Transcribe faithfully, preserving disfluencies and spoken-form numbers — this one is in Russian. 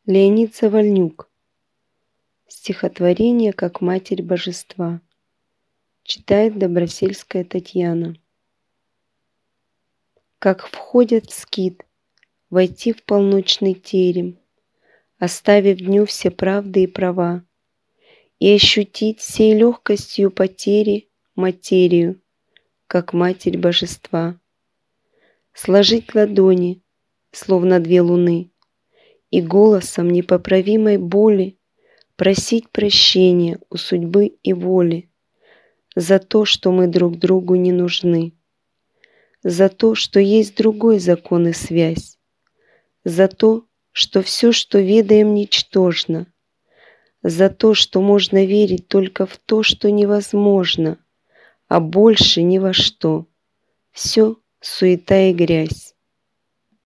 Леонид Завальнюк. Стихотворение «Как Матерь Божества». Читает Добросельская Татьяна. Как входят в скит, войти в полночный терем, оставив дню все правды и права, и ощутить всей легкостью потери материю, как Матерь Божества. Сложить ладони, словно две луны, и голосом непоправимой боли просить прощения у судьбы и воли за то, что мы друг другу не нужны, за то, что есть другой закон и связь, за то, что все, что ведаем, ничтожно, за то, что можно верить только в то, что невозможно, а больше ни во что. Все суета и грязь.